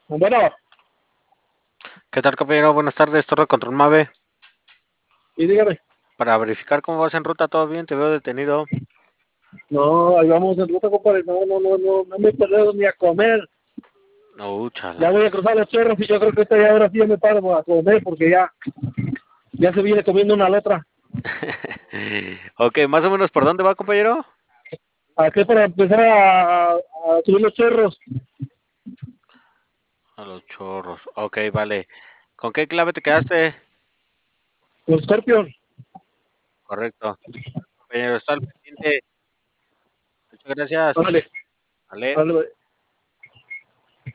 Bueno, ¿Qué tal, compañero? Buenas tardes, Torre Control Mave. y dígame, Para verificar cómo vas en ruta, todo bien, te veo detenido. no, ahí vamos en ruta, compadre, no me he perdido ni a comer. No, Ya chala. voy a cruzar los cerros y yo creo que esta ya ahora sí ya me paro a comer porque ya se viene comiendo una letra. Ok, más o menos, ¿por dónde va, compañero? Aquí para empezar a subir los cerros, A los chorros. Ok, vale. ¿Con qué clave te quedaste? los Scorpion. Correcto. Compañero, está al pendiente. Muchas gracias. Vale, Vale. vale.